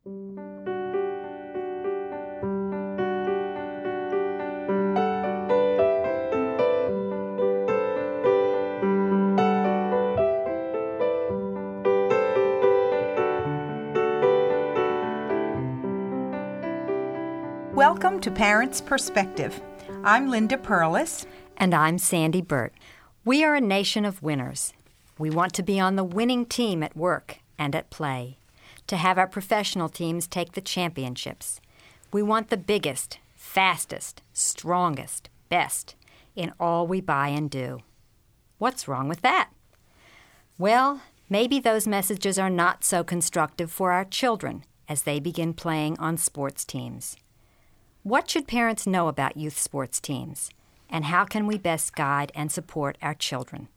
Welcome to Parents' Perspective. I'm Linda Perlis. And I'm Sandy Burt. We are a nation of winners. We want to be on the winning team at work and at play, to have our professional teams take the championships. We want the biggest, fastest, strongest, best in all we buy and do. What's wrong with that? Well, maybe those messages are not so constructive for our children as they begin playing on sports teams. What should parents know about youth sports teams? And how can we best guide and support our children?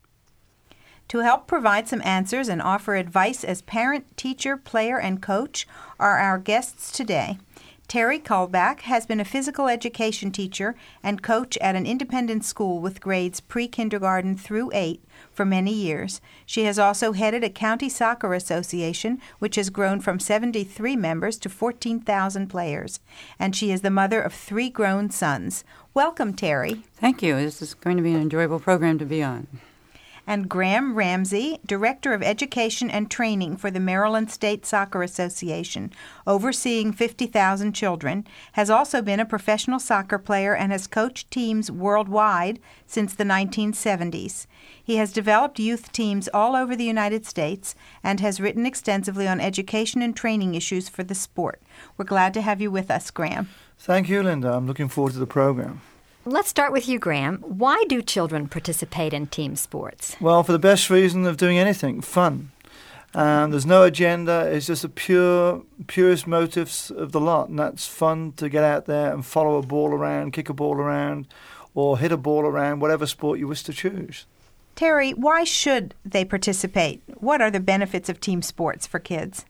To help provide some answers and offer advice as parent, teacher, player, and coach are our guests today. Terry Kullback has been a physical education teacher and coach at an independent school with grades pre-kindergarten through 8 for many years. She has also headed a county soccer association, which has grown from 73 members to 14,000 players. And she is the mother of 3 grown sons. Welcome, Terry. Thank you. This is going to be an enjoyable program to be on. And Graham Ramsey, Director of Education and Training for the Maryland State Soccer Association, overseeing 50,000 children, has also been a professional soccer player and has coached teams worldwide since the 1970s. He has developed youth teams all over the United States and has written extensively on education and training issues for the sport. We're glad to have you with us, Graham. Thank you, Linda. I'm looking forward to the program. Let's start with you, Graham. Why do children participate in team sports? Well, for the best reason of doing anything, fun. There's no agenda. It's just the purest motives of the lot, and that's fun to get out there and follow a ball around, kick a ball around, or hit a ball around, whatever sport you wish to choose. Terry, why should they participate? What are the benefits of team sports for kids?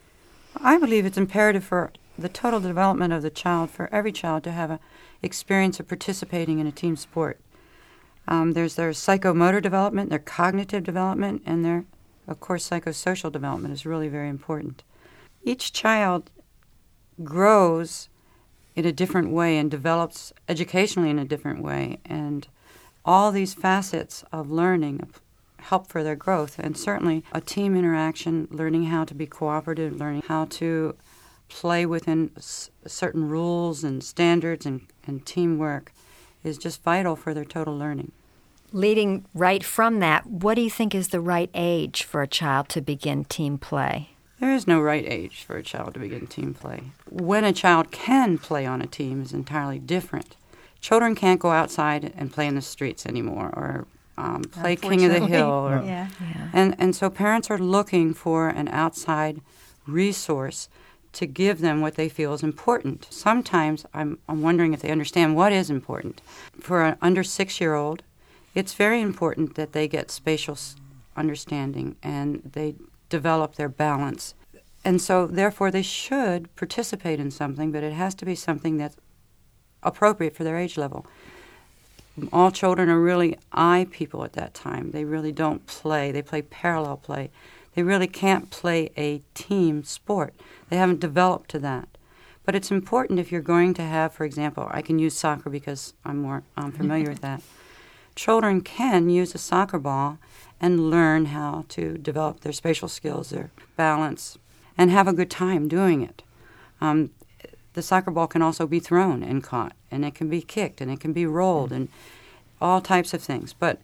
I believe it's imperative for the total development of the child, for every child to have an experience of participating in a team sport. There's their psychomotor development, their cognitive development, and their, of course, psychosocial development is really very important. Each child grows in a different way and develops educationally in a different way, and all these facets of learning help for their growth, and certainly a team interaction, learning how to be cooperative, learning how to play within certain rules and standards and teamwork is just vital for their total learning. Leading right from that, what do you think is the right age for a child to begin team play? There is no right age for a child to begin team play. When a child can play on a team is entirely different. Children can't go outside and play in the streets anymore or play King of the Hill. And so parents are looking for an outside resource to give them what they feel is important. Sometimes I'm wondering if they understand what is important. For an under 6-year-old, it's very important that they get spatial understanding and they develop their balance. And so, therefore, they should participate in something, but it has to be something that's appropriate for their age level. All children are really eye people at that time. They really don't play. They play parallel play. They really can't play a team sport. They haven't developed to that. But it's important if you're going to have, for example, I can use soccer because I'm more familiar with that. Children can use a soccer ball and learn how to develop their spatial skills, their balance, and have a good time doing it. The soccer ball can also be thrown and caught, and it can be kicked, and it can be rolled, and all types of things. But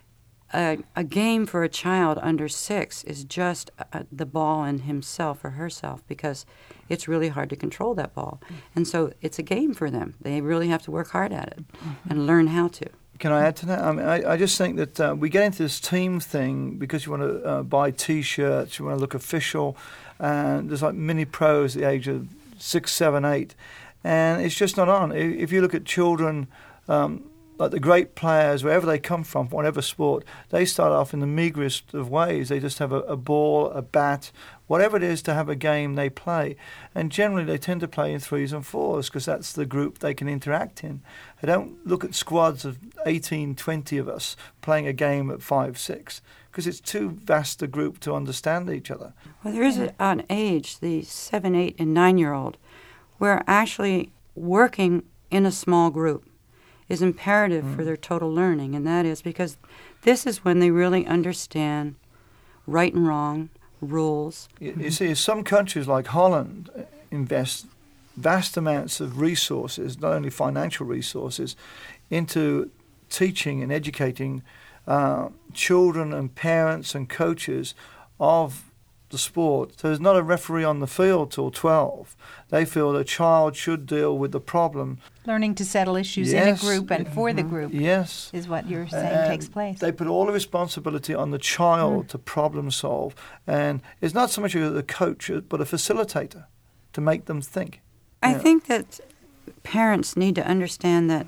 a game for a child under 6 is just the ball and himself or herself, because it's really hard to control that ball. And so it's a game for them. They really have to work hard at it and learn how to. Can I add to that? I mean, I just think that we get into this team thing because you want to buy T-shirts, you want to look official, and there's like mini pros at the age of 6, 7, 8, and it's just not on. If you look at children, like the great players, wherever they come from, whatever sport, they start off in the meagerest of ways. They just have a ball, a bat, whatever it is to have a game they play. And generally they tend to play in 3s and 4s because that's the group they can interact in. They don't look at squads of 18, 20 of us playing a game at 5, 6 because it's too vast a group to understand each other. Well, there is an age, the 7, 8, and 9-year-old, where actually working in a small group is imperative for their total learning, and that is because this is when they really understand right and wrong, rules. You see, some countries like Holland invest vast amounts of resources, not only financial resources, into teaching and educating children and parents and coaches of the sport. So there's not a referee on the field till 12. They feel the child should deal with the problem. Learning to settle issues in a group and for the group is what you're saying takes place. They put all the responsibility on the child to problem solve. And it's not so much the coach, but a facilitator to make them think. I think that parents need to understand that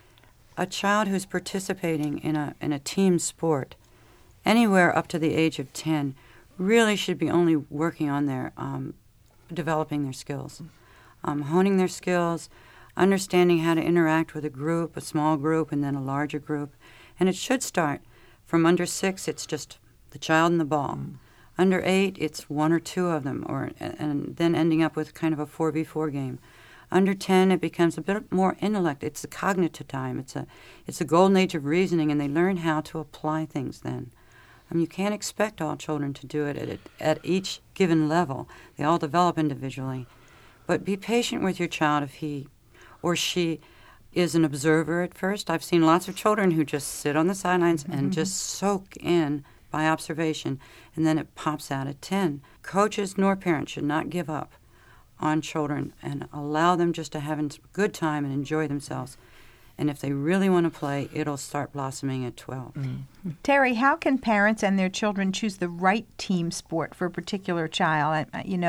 a child who's participating in a team sport, anywhere up to the age of 10, really should be only working on their developing their skills, honing their skills, understanding how to interact with a group, a small group, and then a larger group. And it should start from under 6, it's just the child and the ball. Under 8, it's 1 or 2 of them, and then ending up with kind of a 4v4 game. Under 10, it becomes a bit more intellect. It's a cognitive time. It's a golden age of reasoning, and they learn how to apply things then. You can't expect all children to do it at each given level. They all develop individually. But be patient with your child if he or she is an observer at first. I've seen lots of children who just sit on the sidelines and just soak in by observation, and then it pops out at 10. Coaches nor parents should not give up on children and allow them just to have a good time and enjoy themselves. And if they really want to play, it'll start blossoming at 12. Terry, how can parents and their children choose the right team sport for a particular child?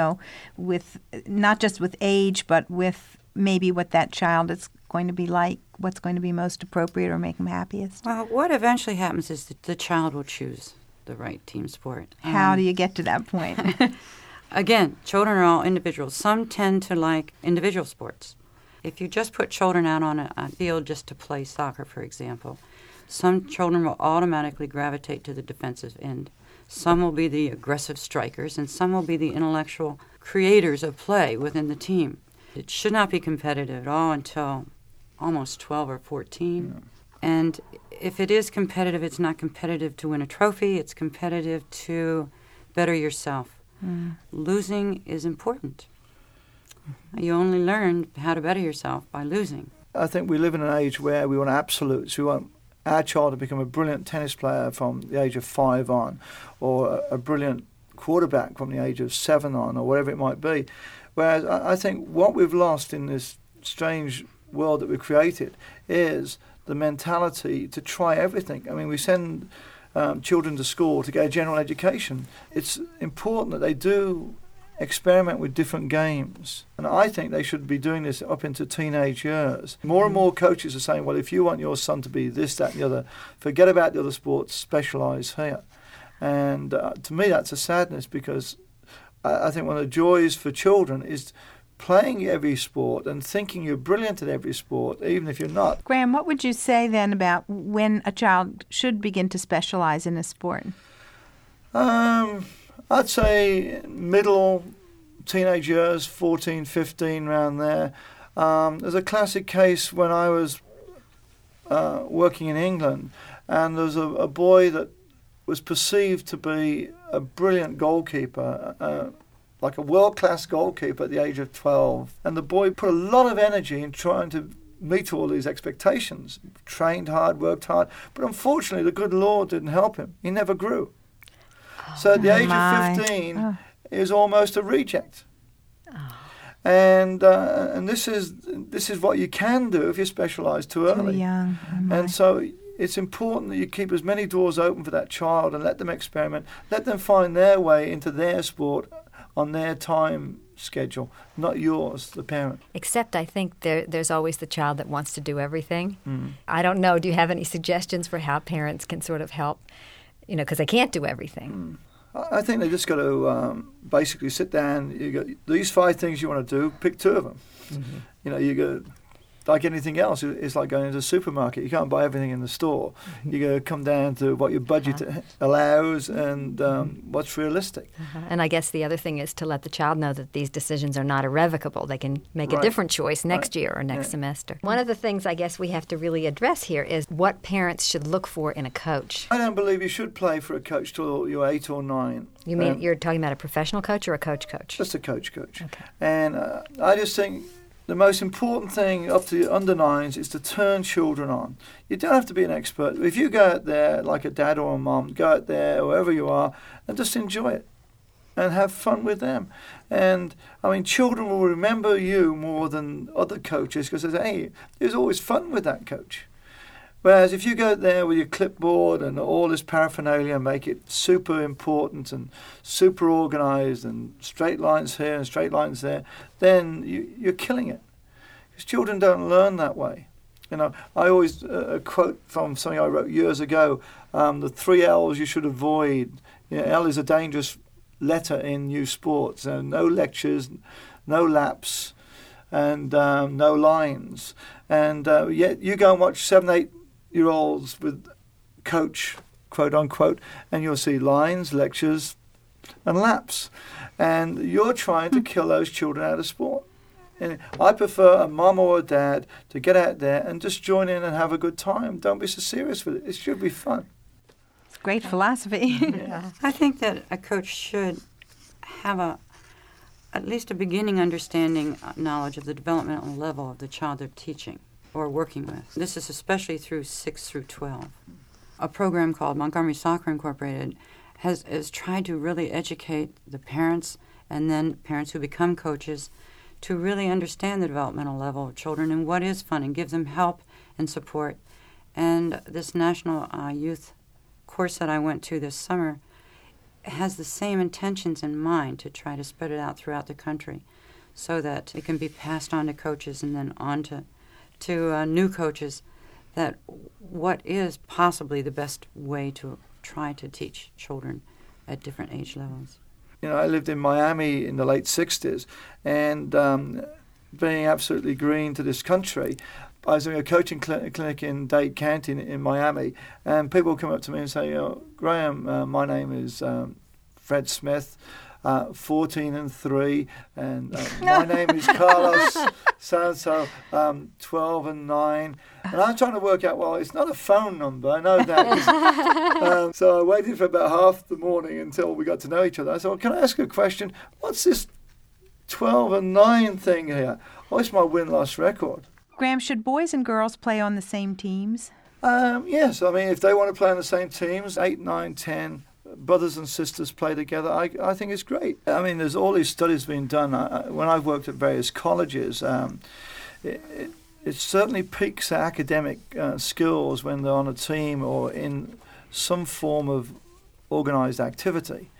With not just with age, but with maybe what that child is going to be like, what's going to be most appropriate or make them happiest? Well, what eventually happens is that the child will choose the right team sport. How do you get to that point? Again, children are all individuals. Some tend to like individual sports. If you just put children out on a field just to play soccer, for example, some children will automatically gravitate to the defensive end. Some will be the aggressive strikers, and some will be the intellectual creators of play within the team. It should not be competitive at all until almost 12 or 14. Yeah. And if it is competitive, it's not competitive to win a trophy. It's competitive to better yourself. Losing is important. You only learn how to better yourself by losing. I think we live in an age where we want absolutes. We want our child to become a brilliant tennis player from the age of 5 on, or a brilliant quarterback from the age of 7 on, or whatever it might be. Whereas I think what we've lost in this strange world that we've created is the mentality to try everything. I mean, we send children to school to get a general education. It's important that they do experiment with different games. And I think they should be doing this up into teenage years. More and more coaches are saying, well, if you want your son to be this, that, and the other, forget about the other sports, specialise here. And to me, that's a sadness, because I think one of the joys for children is playing every sport and thinking you're brilliant at every sport, even if you're not. Graham, what would you say then about when a child should begin to specialize in a sport? I'd say middle teenage years, 14, 15, around there. There's a classic case when I was working in England, and there was a boy that was perceived to be a brilliant goalkeeper, like a world-class goalkeeper at the age of 12. And the boy put a lot of energy in trying to meet all these expectations, trained hard, worked hard. But unfortunately, the good Lord didn't help him. He never grew. So at the age of 15, he was almost a reject. And this is what you can do if you specialise too early. Too young. And so it's important that you keep as many doors open for that child and let them experiment. Let them find their way into their sport on their time schedule, not yours, the parent. Except I think there's always the child that wants to do everything. I don't know. Do you have any suggestions for how parents can sort of help? Because they can't do everything. I think they just got to basically sit down. You got these 5 things you want to do. Pick 2 of them. Mm-hmm. You know, you go like anything else. It's like going to the supermarket. You can't buy everything in the store. You got to come down to what your budget allows and what's realistic. And I guess the other thing is to let the child know that these decisions are not irrevocable. They can make a different choice next year or next semester. One of the things I guess we have to really address here is what parents should look for in a coach. I don't believe you should play for a coach till you're 8 or 9. You mean you're talking about a professional coach or a coach? Just a coach. Okay. And I just think the most important thing up to under 9s is to turn children on. You don't have to be an expert. If you go out there like a dad or a mom, go out there wherever you are and just enjoy it and have fun with them. And, I mean, children will remember you more than other coaches because they say, hey, there's always fun with that coach. Whereas if you go there with your clipboard and all this paraphernalia and make it super important and super organised and straight lines here and straight lines there, then you're killing it. Because children don't learn that way. You know, I always quote from something I wrote years ago, the 3 L's you should avoid. You know, L is a dangerous letter in new sports. No lectures, no laps, and no lines. And yet you go and watch 7, 8-year-olds with coach, quote unquote, and you'll see lines, lectures, and laps. And you're trying to kill those children out of sport. And I prefer a mum or a dad to get out there and just join in and have a good time. Don't be so serious with it. It should be fun. It's great philosophy. Yeah. I think that a coach should have at least a beginning understanding, knowledge of the developmental level of the child they're teaching or working with. This is especially through 6 through 12. A program called Montgomery Soccer Incorporated has tried to really educate the parents and then parents who become coaches to really understand the developmental level of children and what is fun and give them help and support. And this national youth course that I went to this summer has the same intentions in mind to try to spread it out throughout the country so that it can be passed on to coaches and then on to new coaches, that what is possibly the best way to try to teach children at different age levels. You know, I lived in Miami in the late 60s, and being absolutely green to this country, I was doing a coaching clinic in Dade County in Miami, and people come up to me and say, Graham, my name is Fred Smith, 14 and 3, and my name is Carlos so-and-so, 12 and 9. And I'm trying to work out, well, it's not a phone number, I know that. So I waited for about half the morning until we got to know each other. I said, well, can I ask you a question? What's this 12 and 9 thing here? Oh, it's my win-loss record. Graham, should boys and girls play on the same teams? Yes, I mean, if they want to play on the same teams, 8, 9, 10, brothers and sisters play together, I think it's great. I mean, there's all these studies being done. When I've worked at various colleges, it certainly peaks academic skills when they're on a team or in some form of organised activity.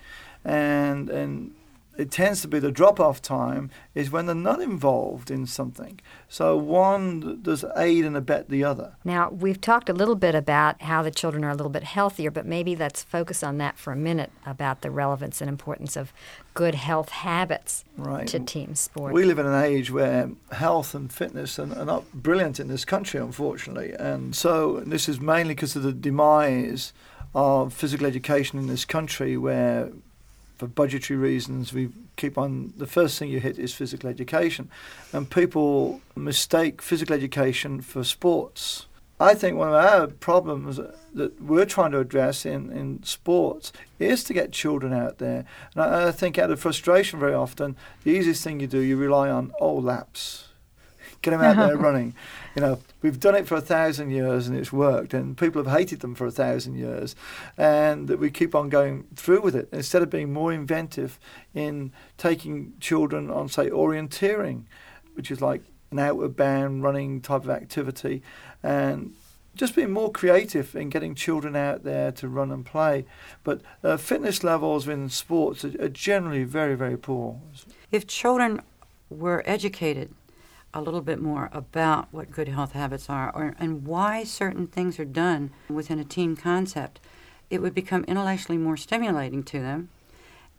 And it tends to be the drop-off time is when they're not involved in something. So one does aid and abet the other. Now, we've talked a little bit about how the children are a little bit healthier, but maybe let's focus on that for a minute about the relevance and importance of good health habits to team sport. We live in an age where health and fitness are not brilliant in this country, unfortunately. And so this is mainly because of the demise of physical education in this country, where for budgetary reasons, we keep on, the first thing you hit is physical education. And people mistake physical education for sports. I think one of our problems that we're trying to address in sports is to get children out there. And I think out of frustration very often, the easiest thing you do, you rely on laps. Get them out there running. You know, we've done it for 1,000 years and it's worked, and people have hated them for 1,000 years, and that we keep on going through with it instead of being more inventive in taking children on, say, orienteering, which is like an outward bound running type of activity, and just being more creative in getting children out there to run and play. But fitness levels in sports are generally very, very poor. If children were educated a little bit more about what good health habits are and why certain things are done within a team concept, it would become intellectually more stimulating to them,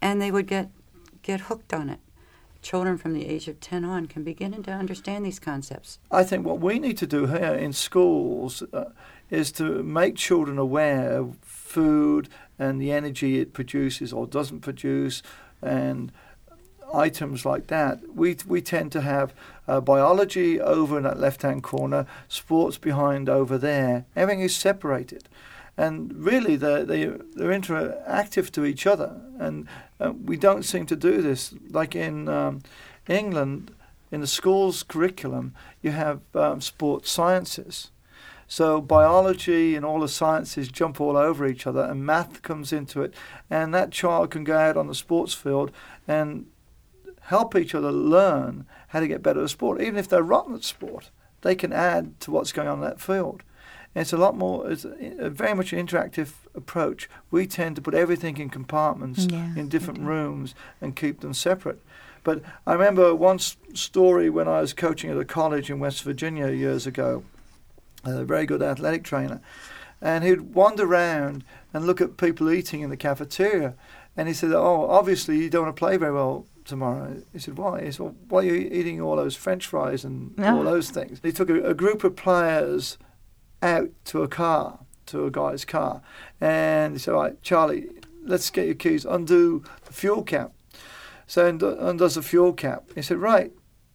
and they would get hooked on it. Children from the age of 10 on can begin to understand these concepts. I think what we need to do here in schools is to make children aware of food and the energy it produces or doesn't produce, and items like that. We tend to have biology over in that left-hand corner, sports behind over there. Everything is separated. And really, they're interactive to each other. And we don't seem to do this. Like in England, in the school's curriculum, you have sports sciences. So biology and all the sciences jump all over each other, and math comes into it. And that child can go out on the sports field and help each other learn how to get better at sport. Even if they're rotten at sport, they can add to what's going on in that field. And it's it's a very much an interactive approach. We tend to put everything in compartments in different rooms and keep them separate. But I remember one story when I was coaching at a college in West Virginia years ago, a very good athletic trainer, and he'd wander around and look at people eating in the cafeteria, and he said, "Oh, obviously you don't want to play very well tomorrow." He said, "Why?" He said, "Well, why are you eating all those French fries and all those things?" He took a group of players out to a guy's car, and he said, "All right, Charlie, let's get your keys, undo the fuel cap." So he undoes the fuel cap. He said, "Right,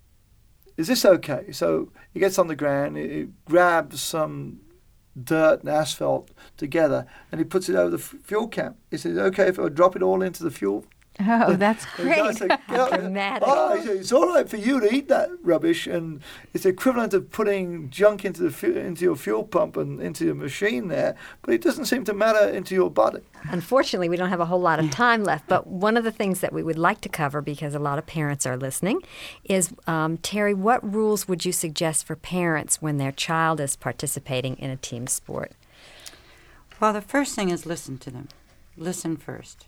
is this okay?" So he gets on the ground, he grabs some dirt and asphalt together, and he puts it over the fuel cap. He said, "Okay if I drop it all into the fuel?" Oh, that's great. Dramatic. It's all right for you to eat that rubbish, and it's equivalent of putting junk into your fuel pump and into your machine there, but it doesn't seem to matter into your body. Unfortunately, we don't have a whole lot of time left, but one of the things that we would like to cover, because a lot of parents are listening, is, Terry, what rules would you suggest for parents when their child is participating in a team sport? Well, the first thing is listen to them. Listen first.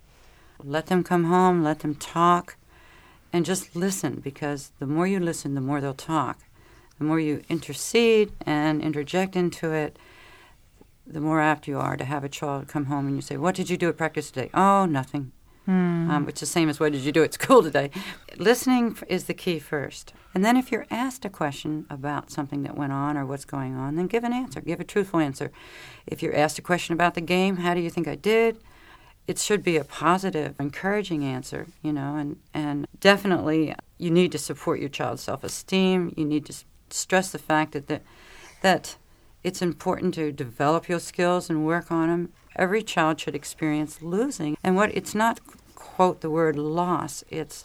Let them come home, let them talk, and just listen, because the more you listen, the more they'll talk. The more you intercede and interject into it, the more apt you are to have a child come home and you say, "What did you do at practice today?" "Oh, nothing." Which is the same as, "What did you do at school today?" Listening is the key first. And then if you're asked a question about something that went on or what's going on, then give an answer. Give a truthful answer. If you're asked a question about the game, "How do you think I did?" It should be a positive, encouraging answer, and definitely you need to support your child's self-esteem. You need to stress the fact that it's important to develop your skills and work on them. Every child should experience losing. And it's not, quote, the word loss. It's,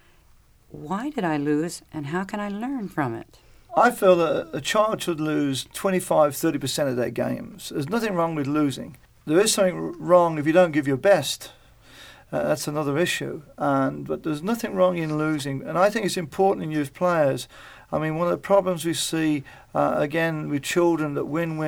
why did I lose and how can I learn from it? I feel that a child should lose 25-30% of their games. There's nothing wrong with losing. There is something wrong if you don't give your best. That's another issue. But there's nothing wrong in losing. And I think it's important in youth players. I mean, one of the problems we see, again, with children that win,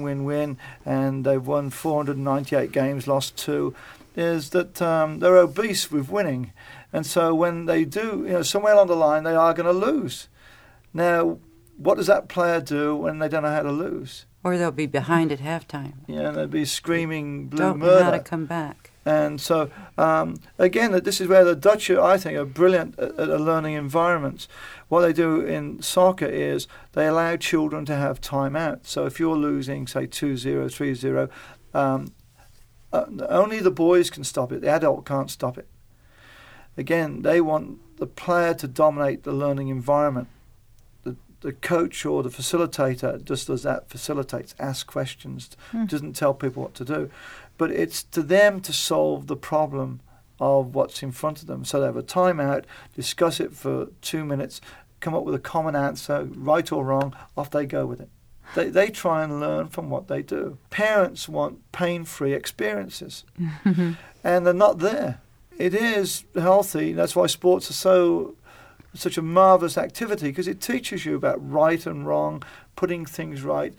and they've won 498 games, lost 2, is that they're obese with winning. And so when they do, somewhere along the line, they are going to lose. Now, what does that player do when they don't know how to lose? Or they'll be behind at halftime. Yeah, and they'll be screaming blue Don't murder. know how to come back. And so, again, this is where the Dutch, I think, are brilliant at learning environments. What they do in soccer is they allow children to have time out. So if you're losing, say, 2-0, 3-0, only the boys can stop it. The adult can't stop it. Again, they want the player to dominate the learning environment. The coach or the facilitator just does that, facilitates, asks questions, doesn't tell people what to do. But it's to them to solve the problem of what's in front of them. So they have a timeout, discuss it for 2 minutes, come up with a common answer, right or wrong, off they go with it. They try and learn from what they do. Parents want pain-free experiences, and they're not there. It is healthy. That's why sports are such a marvellous activity, because it teaches you about right and wrong, putting things right,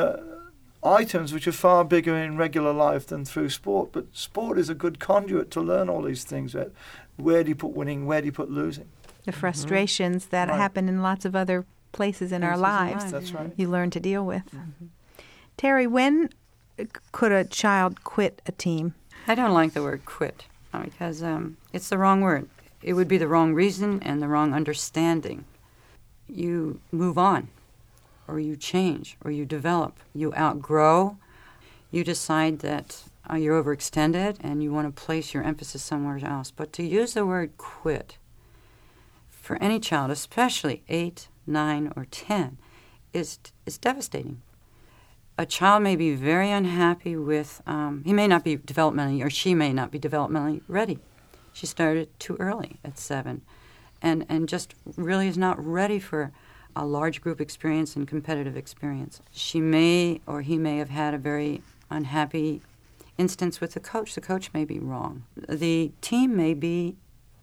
items which are far bigger in regular life than through sport. But sport is a good conduit to learn all these things. Where do you put winning? Where do you put losing? The frustrations that happen in lots of other places in our lives. That's right. You learn to deal with. Terry, when could a child quit a team? I don't like the word quit. because it's the wrong word. It would be the wrong reason and the wrong understanding. You move on, or you change, or you develop. You outgrow. You decide that you're overextended and you want to place your emphasis somewhere else. But to use the word quit for any child, especially 8, 9, or 10, is devastating. A child may be very unhappy with, he may not be developmentally, or she may not be developmentally ready. She started too early at 7 and just really is not ready for a large group experience and competitive experience. She may or he may have had a very unhappy instance with the coach. The coach may be wrong. The team may be,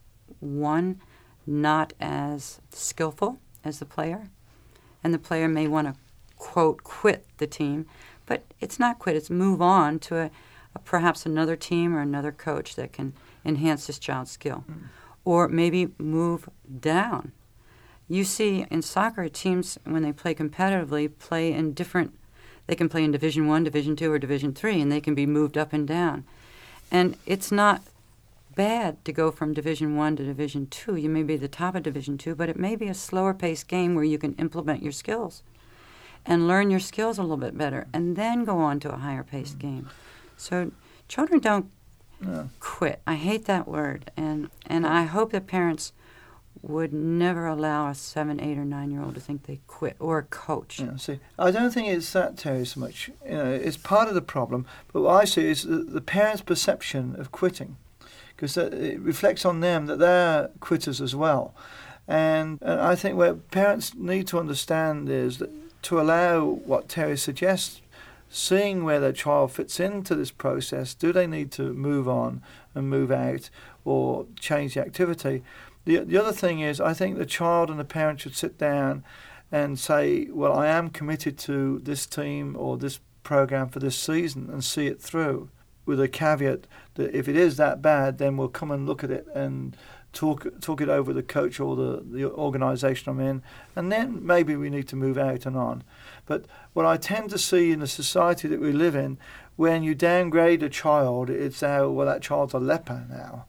one, not as skillful as the player, and the player may want to, quote, quit the team, but it's not quit, it's move on to perhaps another team or another coach that can enhance this child's skill. Or maybe move down. You see in soccer, teams, when they play competitively, play in different, they can play in Division I, Division II, or Division III, and they can be moved up and down. And it's not bad to go from Division I to Division II. You may be at the top of Division II, but it may be a slower-paced game where you can implement your skills and learn your skills a little bit better, and then go on to a higher-paced game. So children don't quit. I hate that word, and I hope that parents would never allow a 7, 8, or 9-year-old to think they quit, or a coach. Yeah, see, I don't think it's that, Terry, so much. It's part of the problem, but what I see is the parents' perception of quitting, because it reflects on them that they're quitters as well. And I think where parents need to understand is that to allow what Terry suggests, seeing where their child fits into this process, do they need to move on and move out or change the activity? The other thing is, I think the child and the parent should sit down and say, well, I am committed to this team or this program for this season, and see it through, with a caveat that if it is that bad, then we'll come and look at it and talk it over with the coach or the organisation I'm in, and then maybe we need to move out and on. But what I tend to see in the society that we live in, when you downgrade a child, it's how, well, that child's a leper now.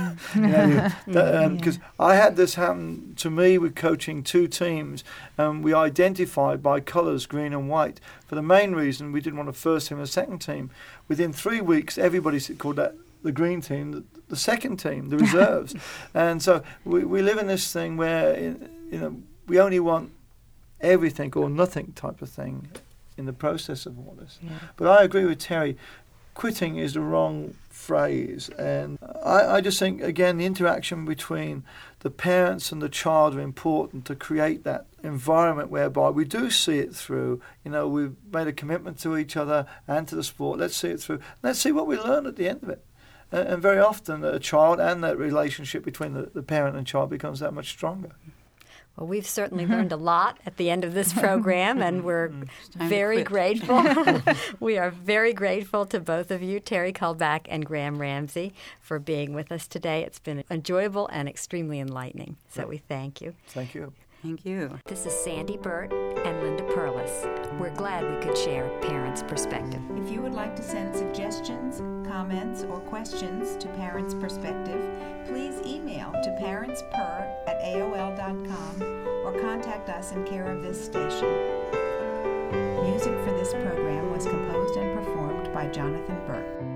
Because I had this happen to me with coaching 2 teams, and we identified by colours, green and white, for the main reason we didn't want a first team and a second team. Within 3 weeks, everybody called that the green team, the second team, the reserves. And so we live in this thing where we only want everything or nothing type of thing in the process of all this. Yeah. But I agree with Terry, quitting is the wrong phrase. And I just think, again, the interaction between the parents and the child are important to create that environment whereby we do see it through. We've made a commitment to each other and to the sport. Let's see it through. Let's see what we learn at the end of it. And very often a child and that relationship between the parent and child becomes that much stronger. Well, we've certainly learned a lot at the end of this program, and we're very grateful. We are very grateful to both of you, Terry Kullback and Graham Ramsey, for being with us today. It's been enjoyable and extremely enlightening, so we thank you. Thank you. Thank you. This is Sandy Burt and Linda Perlis. We're glad we could share Parents' Perspective. If you would like to send suggestions, comments, or questions to Parents' Perspective, please email to parentspur@aol.com or contact us in care of this station. Music for this program was composed and performed by Jonathan Burt.